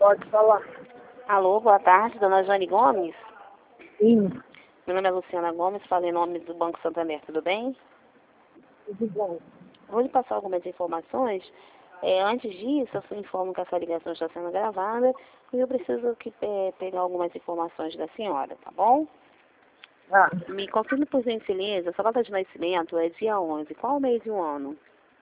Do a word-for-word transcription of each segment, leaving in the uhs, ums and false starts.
Pode falar. Alô, boa tarde, dona Jane Gomes. Sim, Meu nome é Luciana Gomes, falo em nome do Banco Santander, tudo bem? tudo bom. Vou lhe passar algumas informações. É, antes disso, eu só informo que essa ligação está sendo gravada e eu preciso que, é, pegar algumas informações da senhora, tá bom? Ah, Me confirme, por gentileza, sua data de nascimento é dia onze. Qual o mês e o ano?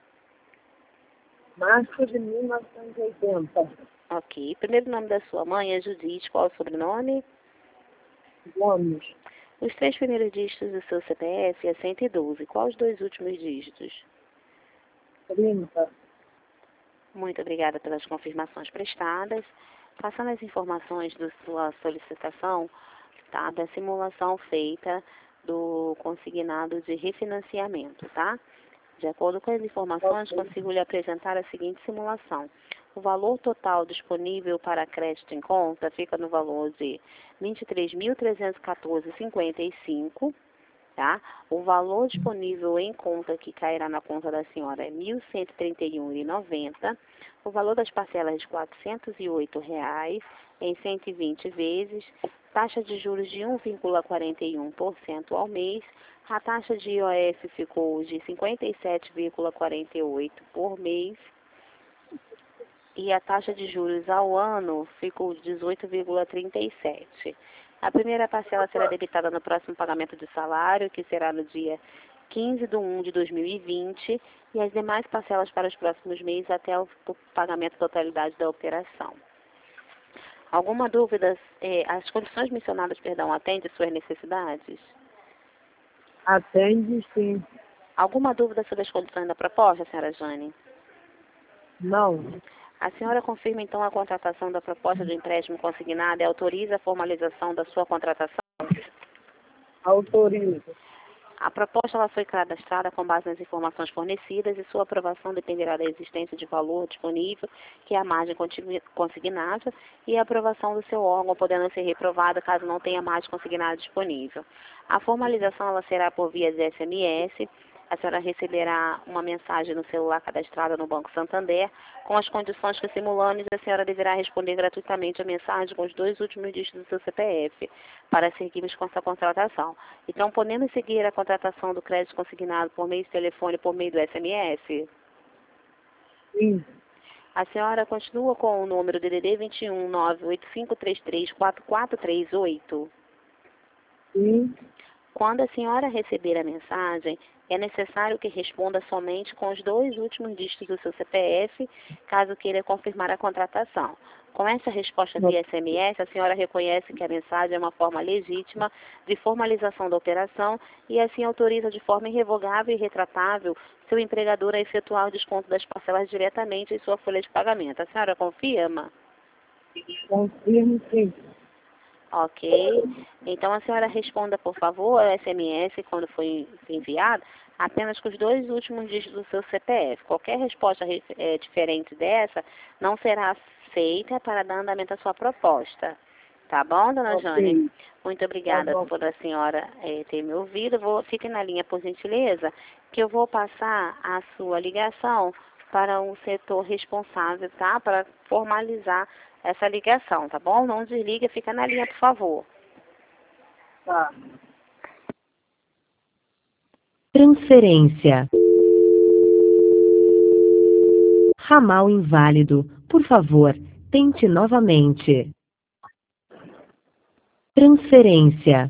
março de mil novecentos e oitenta. Ok. Primeiro nome da sua mãe é Judite. Qual é o sobrenome? Gomes, Os três primeiros dígitos do seu C P F é cento e doze. Qual os dois últimos dígitos? trinta. Muito obrigada pelas confirmações prestadas. Passando as informações da sua solicitação, tá, da simulação feita do consignado de refinanciamento, tá? De acordo com as informações, Ok. consigo lhe apresentar a seguinte simulação. O valor total disponível para crédito em conta fica no valor de vinte e três mil trezentos e quatorze vírgula cinquenta e cinco. Tá? O valor disponível em conta que cairá na conta da senhora é mil cento e trinta e um vírgula noventa. O valor das parcelas é de quatrocentos e oito reais em cento e vinte vezes. Taxa de juros de um vírgula quarenta e um por cento ao mês. A taxa de I O F ficou de cinquenta e sete vírgula quarenta e oito por mês. E a taxa de juros ao ano ficou de dezoito vírgula trinta e sete. A primeira parcela será debitada no próximo pagamento de salário, que será no dia quinze de um de dois mil e vinte, e as demais parcelas para os próximos meses até o pagamento da totalidade da operação. Alguma dúvida? Eh, as condições mencionadas, perdão, atendem suas necessidades? Atende, sim. Alguma dúvida sobre as condições da proposta, senhora Jane? Não. A senhora confirma, então, a contratação da proposta do empréstimo consignado e autoriza a formalização da sua contratação? Autoriza. A proposta ela foi cadastrada com base nas informações fornecidas e sua aprovação dependerá da existência de valor disponível, que é a margem contigui- consignada, e a aprovação do seu órgão, podendo ser reprovada caso não tenha margem consignada disponível. A formalização ela será por via de S M S. A senhora receberá uma mensagem no celular cadastrada no Banco Santander, com as condições que simulando, e a senhora deverá responder gratuitamente a mensagem com os dois últimos dígitos do seu C P F, para seguirmos com essa contratação. Então, podemos seguir a contratação do crédito consignado por meio de telefone e por meio do S M S? Sim, A senhora continua com o número D D D vinte e um, nove oito cinco três três, quatro quatro três oito? sim. Quando a senhora receber a mensagem, é necessário que responda somente com os dois últimos dígitos do seu C P F, caso queira confirmar a contratação. Com essa resposta via S M S, a senhora reconhece que a mensagem é uma forma legítima de formalização da operação e assim autoriza de forma irrevogável e retratável seu empregador a efetuar o desconto das parcelas diretamente em sua folha de pagamento. A senhora confirma? Confirmo, sim. Ok. Então a senhora responda, por favor, ao S M S quando foi enviado, apenas com os dois últimos dígitos do seu C P F. Qualquer resposta é, diferente dessa não será aceita para dar andamento à sua proposta. Tá bom, dona Jane? Ok. Muito Tá obrigada bom. por a senhora é, ter me ouvido. Vou, fique na linha, por gentileza, que eu vou passar a sua ligação para um setor responsável, tá? Para formalizar essa ligação, tá bom? Não desliga, fica na linha, por favor. Tá. Transferência. Ramal inválido. Por favor, tente novamente. Transferência.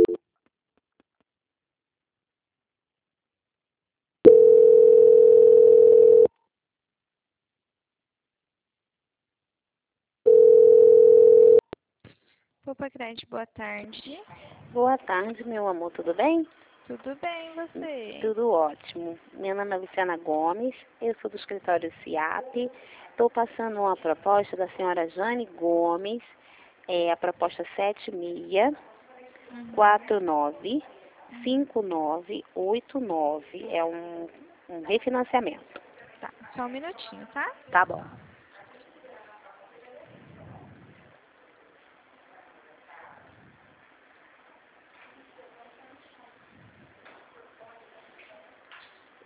Opa, Crédito, boa tarde. Boa tarde, meu amor, tudo bem? Tudo bem, você? Tudo ótimo. Meu nome é Luciana Gomes, eu sou do escritório C I A P. Estou passando uma proposta da senhora Jane Gomes, é a proposta sete seis quatro nove cinco nove oito nove. É um, um refinanciamento. Tá, só um minutinho, tá? Tá bom.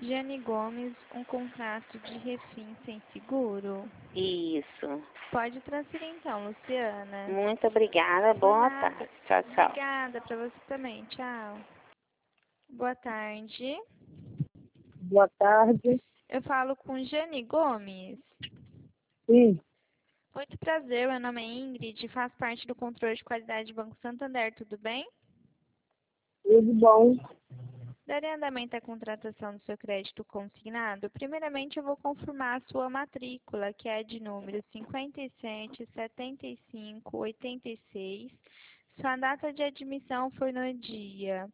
Jane Gomes, um contrato de refim sem seguro. Isso. Pode transferir então, Luciana. Muito obrigada. Por Boa nada. tarde. Tchau, tchau. Obrigada para você também. Tchau. Boa tarde. Boa tarde. Eu falo com Jane Gomes. Sim, Muito prazer, meu nome é Ingrid, faço parte do controle de qualidade do Banco Santander, tudo bem? tudo bom. Darei andamento à contratação do seu crédito consignado. Primeiramente, eu vou confirmar a sua matrícula, que é de número cinquenta e sete, setenta e cinco, oitenta e seis. Sua data de admissão foi no dia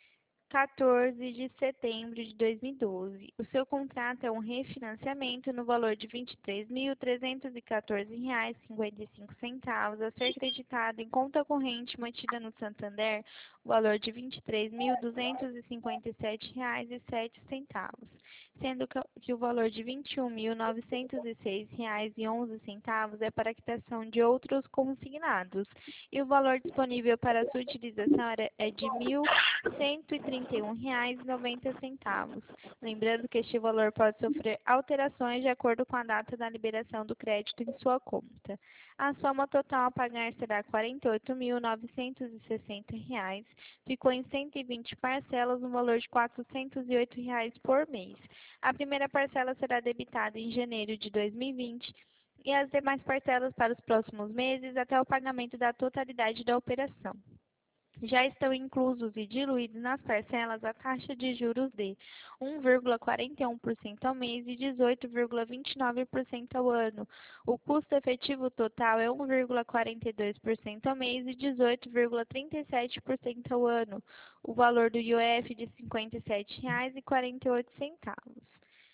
quatorze de setembro de dois mil e doze. O seu contrato é um refinanciamento no valor de vinte e três mil, trezentos e quatorze reais e cinquenta e cinco centavos, a ser creditado em conta corrente mantida no Santander, o valor de vinte e três mil, duzentos e cinquenta e sete reais e sete centavos, sendo que que o valor de vinte e um mil, novecentos e seis reais e onze centavos é para a quitação de outros consignados, e o valor disponível para sua utilização era- é de mil cento e trinta e um reais e noventa centavos. Lembrando que este valor pode sofrer alterações de acordo com a data da liberação do crédito em sua conta. A soma total a pagar será quarenta e oito mil, novecentos e sessenta reais. Ficou em cento e vinte parcelas no valor de quatrocentos e oito reais por mês. A primeira parcela será debitada em janeiro de dois mil e vinte e as demais parcelas para os próximos meses até o pagamento da totalidade da operação. Já estão inclusos e diluídos nas parcelas a taxa de juros de um vírgula quarenta e um por cento ao mês e dezoito vírgula vinte e nove por cento ao ano. O custo efetivo total é um vírgula quarenta e dois por cento ao mês e dezoito vírgula trinta e sete por cento ao ano. O valor do I O F de cinquenta e sete reais e quarenta e oito centavos.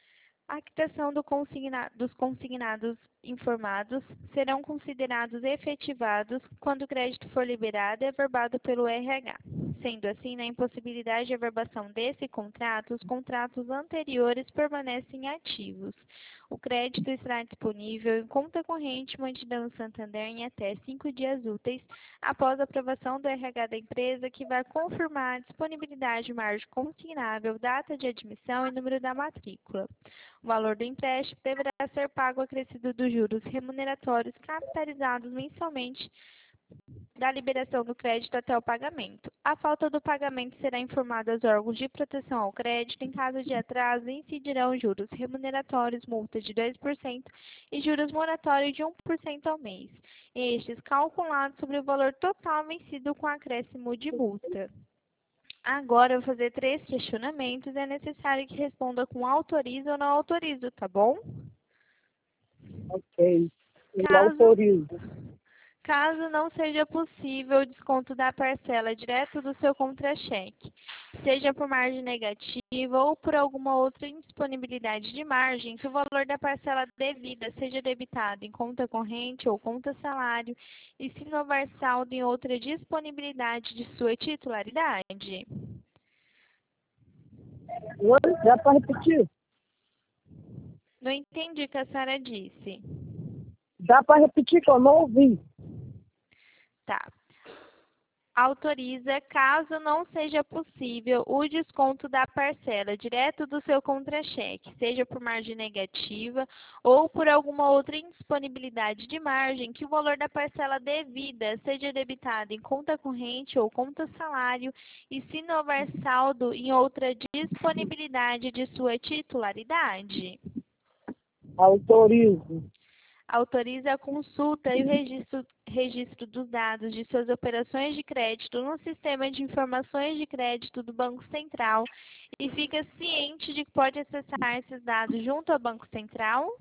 A quitação do consigna- dos consignados informados serão considerados efetivados quando o crédito for liberado e averbado pelo R H. Sendo assim, na impossibilidade de averbação desse contrato, os contratos anteriores permanecem ativos. O crédito estará disponível em conta corrente mantida no Santander em até cinco dias úteis após a aprovação do R H da empresa, que vai confirmar a disponibilidade de margem consignável, data de admissão e número da matrícula. O valor do empréstimo deverá ser pago acrescido dos juros remuneratórios capitalizados mensalmente da liberação do crédito até o pagamento. A falta do pagamento será informada aos órgãos de proteção ao crédito. Em caso de atraso, incidirão juros remuneratórios, multa de dois por cento e juros moratórios de um por cento ao mês, estes calculados sobre o valor total vencido com acréscimo de multa. Agora eu vou fazer três questionamentos e é necessário que responda com autorizo ou não autorizo, tá bom? Ok. Eu Caso- autorizo. Caso não seja possível o desconto da parcela direto do seu contra-cheque, seja por margem negativa ou por alguma outra indisponibilidade de margem, que o valor da parcela devida seja debitado em conta corrente ou conta salário e se não houver saldo em outra disponibilidade de sua titularidade. Oi, dá para repetir? Não entendi o que a senhora disse. Dá para repetir que eu não ouvi. Tá. Autoriza, caso não seja possível, o desconto da parcela direto do seu contra-cheque, seja por margem negativa ou por alguma outra indisponibilidade de margem, que o valor da parcela devida seja debitado em conta corrente ou conta salário e se não houver saldo em outra disponibilidade de sua titularidade. Autorizo. Autoriza a consulta e o registro, registro dos dados de suas operações de crédito no Sistema de Informações de Crédito do Banco Central e fica ciente de que pode acessar esses dados junto ao Banco Central.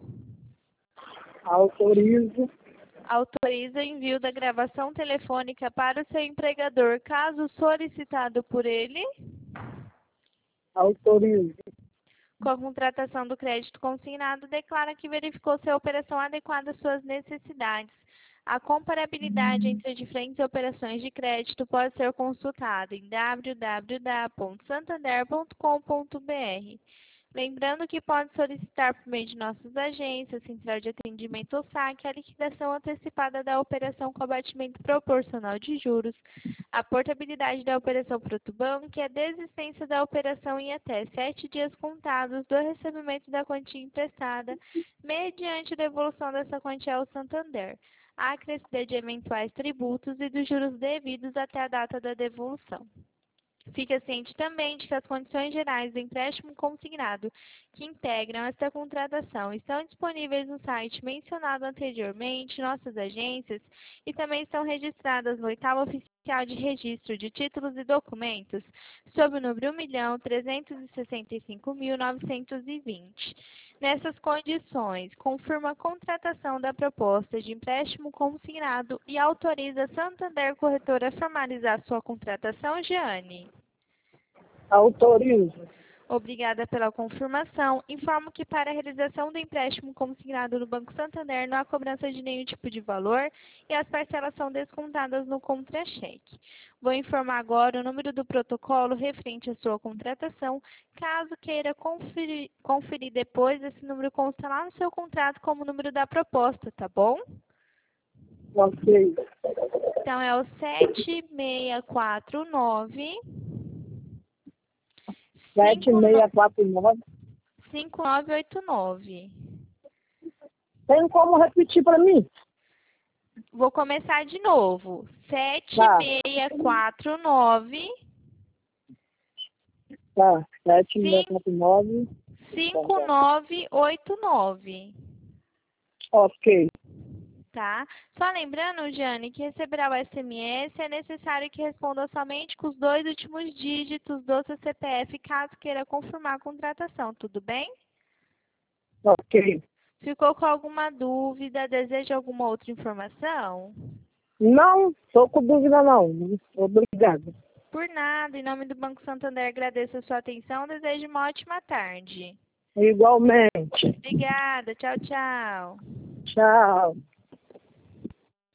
Autorizo. Autoriza o envio da gravação telefônica para o seu empregador, caso solicitado por ele. Autorizo. Com a contratação do crédito consignado, declara que verificou se a operação adequada às suas necessidades. A comparabilidade entre as diferentes operações de crédito pode ser consultada em w w w ponto santander ponto com ponto b r. Lembrando que pode solicitar por meio de nossas agências, Central de Atendimento ou saque, a liquidação antecipada da operação com abatimento proporcional de juros, a portabilidade da operação para outro banco e a desistência da operação em até sete dias contados do recebimento da quantia emprestada, mediante devolução dessa quantia ao Santander, a acrescida de eventuais tributos e dos juros devidos até a data da devolução. Fica ciente também de que as condições gerais do empréstimo consignado que integram esta contratação estão disponíveis no site mencionado anteriormente, nossas agências, e também estão registradas no oitavo oficial de registro de títulos e documentos, sob o número um milhão trezentos e sessenta e cinco mil novecentos e vinte. Nessas condições, confirma a contratação da proposta de empréstimo consignado e autoriza a Santander Corretora a formalizar sua contratação, Jeane? Autorizo. Obrigada pela confirmação. Informo que para a realização do empréstimo consignado no Banco Santander não há cobrança de nenhum tipo de valor e as parcelas são descontadas no contra-cheque. Vou informar agora o número do protocolo referente à sua contratação. Caso queira conferir, conferir depois, esse número consta lá no seu contrato como número da proposta, tá bom? Ok. Então é o sete seis quatro nove sete seis quatro nove. cinco nove oito nove. Tem como repetir para mim? Vou começar de novo. sete Tá. seis quatro nove Tá. sete seis quatro nove. cinco nove oito nove. Ok. Tá? Só lembrando, Jane, que receberá o S M S, é necessário que responda somente com os dois últimos dígitos do seu C P F, caso queira confirmar a contratação, tudo bem? Ok. Ficou com alguma dúvida? Deseja alguma outra informação? Não, estou com dúvida não. Obrigado. Por nada, em nome do Banco Santander, agradeço a sua atenção, desejo uma ótima tarde. Igualmente. Obrigada, tchau, tchau. Tchau.